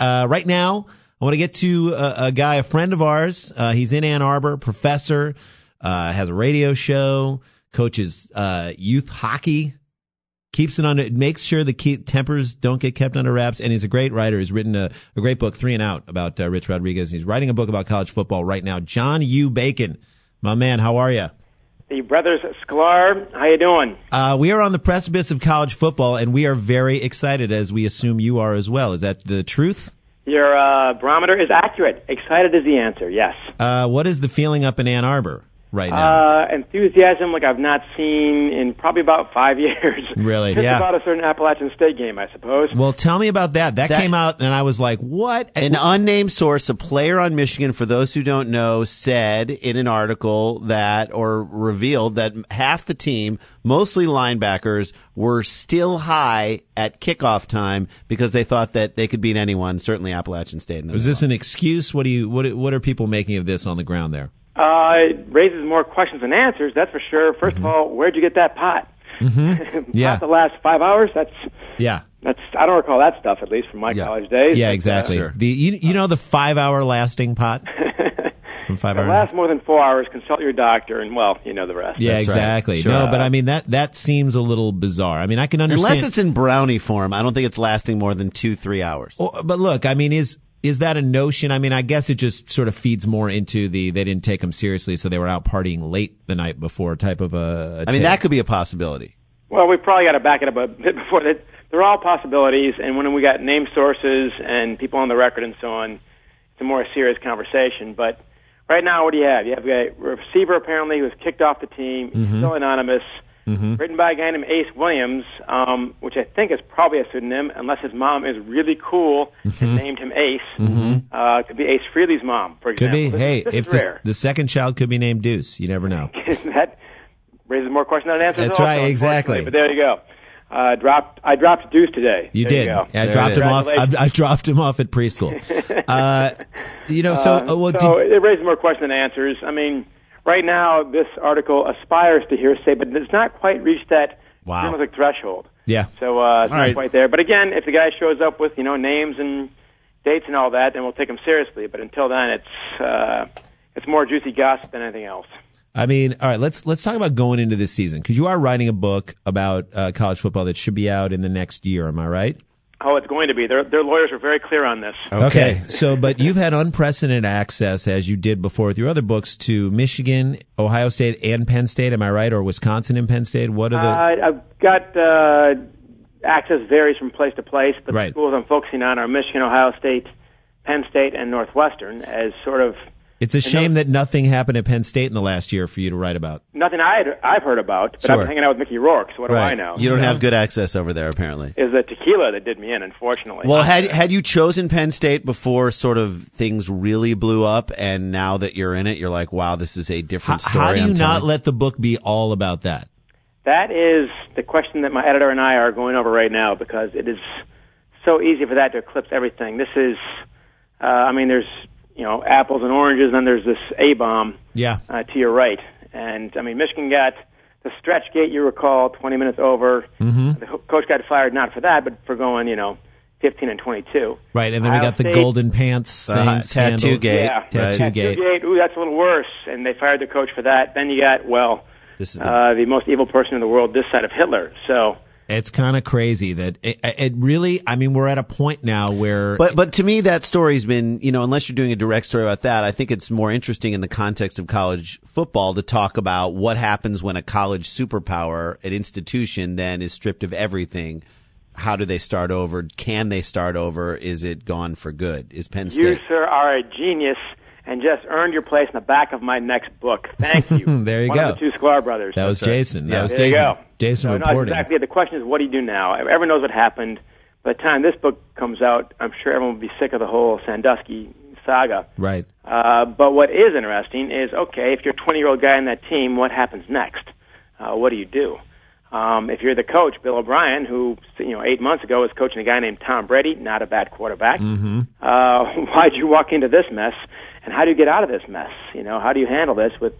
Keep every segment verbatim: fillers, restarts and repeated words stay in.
Uh, right now, I want to get to a, a guy, a friend of ours. Uh, he's in Ann Arbor, professor, uh, has a radio show, coaches uh, youth hockey, keeps it under, makes sure the keep, tempers don't get kept under wraps, and he's a great writer. He's written a, a great book, Three and Out, about uh, Rich Rodriguez. He's writing a book about college football right now. John U. Bacon, my man, how are you? The brothers Sklar, how you doing? Uh, we are on the precipice of college football, and we are very excited, as we assume you are as well. Is that the truth? Your uh, barometer is accurate. Excited is the answer, yes. Uh, what is the feeling up in Ann Arbor right now? Uh, enthusiasm like I've not seen in probably about five years. Really? Just yeah. about a certain Appalachian State game, I suppose. Well, tell me about that. That, That- came out, and I was like, what? An unnamed source, a player on Michigan, for those who don't know, said in an article that, or revealed that half the team, mostly linebackers, were still high at kickoff time because they thought that they could beat anyone, certainly Appalachian State. Was this an excuse? What do you? What? What are people making of this on the ground there? Uh, it raises more questions than answers, that's for sure. First Mm-hmm. of all, where'd you get that pot? Mm-hmm. Yeah. Pot the last five hours? That's, Yeah. that's, I don't recall that stuff, at least from my Yeah. college days. Yeah, But, exactly. Sure. The you, you know the five hour lasting pot from five If it hours. lasts more than four hours, consult your doctor, and, well, you know the rest. Yeah, That's right. exactly. Sure. No, but I mean that that seems a little bizarre. I mean, I can understand. Unless it's in brownie form, I don't think it's lasting more than two, three hours. Oh, but look, I mean, is is that a notion? I mean, I guess it just sort of feeds more into the they didn't take them seriously, so they were out partying late the night before type of a. a I mean, take. that could be a possibility. Well, we probably got to back it up a bit before that. They're all possibilities, and when we got name sources and people on the record and so on, it's a more serious conversation. But right now, what do you have? You have a receiver apparently who was kicked off the team, Mm-hmm. still anonymous, written by a guy named Ace Williams, um, which I think is probably a pseudonym, unless his mom is really cool and named him Ace. Mm-hmm. Uh, it could be Ace Frehley's mom, for Could example. be. This, Hey, this if is the, rare. the second child could be named Deuce, you never know. That raises more questions than answers. That's also, right, exactly. unfortunately. But there you go. Uh, dropped. I dropped Deuce today. You There did. You go. I There dropped it him is. off. I, I dropped him off at preschool. uh, you know, so uh, well, so did, it raises more questions than answers. I mean, right now this article aspires to hearsay, but it's not quite reached that Wow. journalistic threshold. yeah. So uh, it's All not right. quite there. But again, if the guy shows up with you know names and dates and all that, then we'll take him seriously. But until then, it's uh, it's more juicy gossip than anything else. I mean, all right, let's let's talk about going into this season, because you are writing a book about uh, college football that should be out in the next year. Am I right? Oh, it's going to be. Their their lawyers were very clear on this. Okay. So, but you've had unprecedented access, as you did before with your other books, to Michigan, Ohio State, and Penn State. Am I right? Or Wisconsin and Penn State? What are the? Uh, I've got uh, access varies from place to place, but Right. the schools I'm focusing on are Michigan, Ohio State, Penn State, and Northwestern as sort of It's a shame that nothing happened at Penn State in the last year for you to write about. nothing I'd, I've heard about, but I've Sure. been hanging out with Mickey Rourke, so what do I Right. know? You don't have good access over there, apparently. Is the tequila that did me in, unfortunately. Well, had had you chosen Penn State before sort of things really blew up, and now that you're in it, you're like, wow, this is a How, different story. how do you I'm not telling. let the book be all about that? That is the question that my editor and I are going over right now, because it is so easy for that to eclipse everything. This is, uh, I mean, there's, you know, apples and oranges, and then there's this A-bomb Yeah. uh, to your right. And, I mean, Michigan got the stretch gate, you recall, twenty minutes over. Mm-hmm. The ho- coach got fired not for that, but for going, you know, fifteen and twenty-two. Right, and then we Ohio got the State- golden pants Uh, thing. tattoo scandal. gate. Yeah, Tattoo right. gate. Tattoo-gate, ooh, that's a little worse. And they fired the coach for that. Then you got, well, This is the- uh, the most evil person in the world this side of Hitler. So It's kind of crazy that it, it really, I mean, we're at a point now where. But but to me, that story's been, you know, unless you're doing a direct story about that, I think it's more interesting in the context of college football to talk about what happens when a college superpower, an institution, then is stripped of everything. How do they start over? Can they start over? Is it gone for good? Is Penn you, State? sir, are a genius and just earned your place in the back of my next book. Thank you. There you One go. of the two Sklar brothers. That was That's right. Jason. That Yeah. was There you Jason. go. Jason So, no, reporting. exactly. The question is, what do you do now? Everyone knows what happened. By the time this book comes out, I'm sure everyone will be sick of the whole Sandusky saga. Right. Uh, but what is interesting is, okay, if you're a twenty-year-old guy on that team, what happens next? Uh, what do you do? Um, if you're the coach, Bill O'Brien, who you know eight months ago was coaching a guy named Tom Brady, not a bad quarterback, Mm-hmm. uh, why'd you walk into this mess? And how do you get out of this mess? You know, how do you handle this with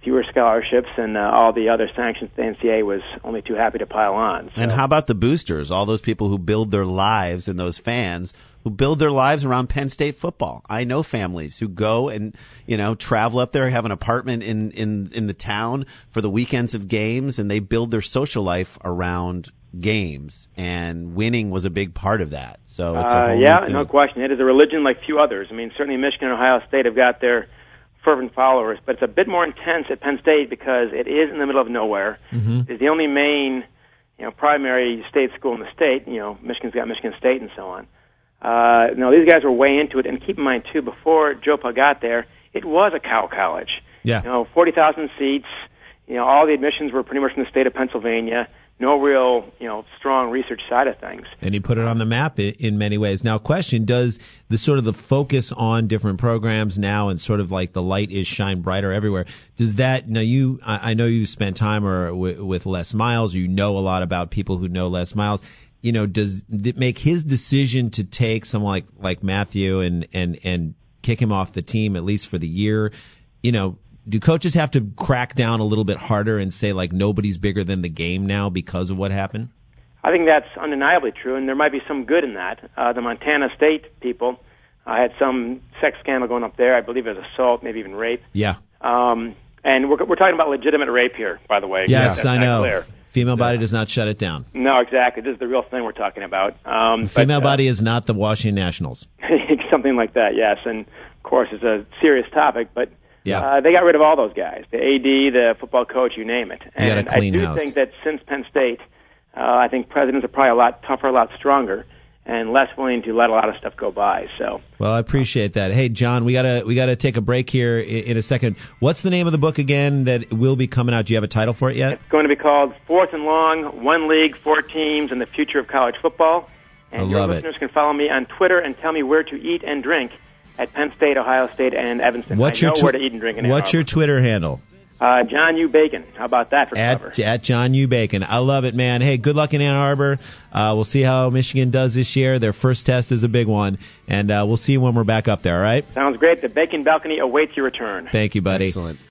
fewer scholarships, and uh, all the other sanctions the N C A A was only too happy to pile on. So. And how about the boosters, all those people who build their lives and those fans who build their lives around Penn State football? I know families who go and, you know, travel up there, have an apartment in, in, in the town for the weekends of games, and they build their social life around games, and winning was a big part of that. So it's a uh, whole yeah, new thing. No question. It is a religion like few others. I mean, certainly Michigan and Ohio State have got their fervent followers, but it's a bit more intense at Penn State because it is in the middle of nowhere. Mm-hmm. It's the only main, you know, primary state school in the state. You know, Michigan's got Michigan State and so on. Uh, no, these guys were way into it, and keep in mind too, before Jopa got there, it was a cow college. Yeah. You know, forty thousand seats. You know, all the admissions were pretty much from the state of Pennsylvania. No real, you know, strong research side of things. And he put it on the map in, in many ways. Now, question, does the sort of the focus on different programs now and sort of like the light is shine brighter everywhere, does that, now you, I, I know you spent time or w- with Les Miles, you know a lot about people who know Les Miles. You know, does it make his decision to take someone like, like Matthew and, and, and kick him off the team, at least for the year, you know, do coaches have to crack down a little bit harder and say, like, nobody's bigger than the game now because of what happened? I think that's undeniably true, and there might be some good in that. Uh, the Montana State people uh, had some sex scandal going up there. I believe it was assault, maybe even rape. Yeah. Um, and we're, we're talking about legitimate rape here, by the way. Yes, I know. Clear. Female So, body does not shut it down. No, exactly. This is the real thing we're talking about. Um, Female but, uh, body is not the Washington Nationals. something like that, yes. And, of course, it's a serious topic, but Yeah. uh, they got rid of all those guys, the A D, the football coach, you name it. You got a And clean I do house. think that since Penn State, uh, I think presidents are probably a lot tougher, a lot stronger, and less willing to let a lot of stuff go by. So, Well, I appreciate that. Hey, John, we gotta we gotta take a break here in, in a second. What's the name of the book again that will be coming out? Do you have a title for it yet? it's going to be called Fourth and Long, One League, Four Teams, and the Future of College Football. And I your love it. listeners can follow me on Twitter and tell me where to eat and drink at Penn State, Ohio State, and Evanston. What's I your know tw- where to eat and drink in Ann What's your Arbor. Twitter handle? Uh, John U. Bacon. How about that for clever? At, at John U. Bacon. I love it, man. Hey, good luck in Ann Arbor. Uh, we'll see how Michigan does this year. Their first test is a big one, and uh, we'll see you when we're back up there, all right? Sounds great. The Bacon Balcony awaits your return. Thank you, buddy. Excellent.